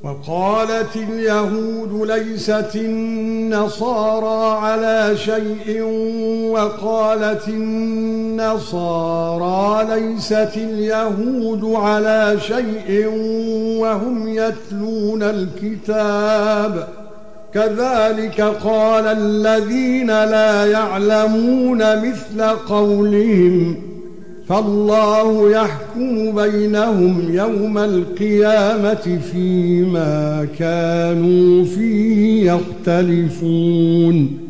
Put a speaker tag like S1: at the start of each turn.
S1: وقالت اليهود ليست النصارى على شيء وقالت النصارى ليست اليهود على شيء وهم يتلون الكتاب كذلك قال الذين لا يعلمون مثل قولهم فالله يحكم بينهم يوم القيامة فيما كانوا فيه يختلفون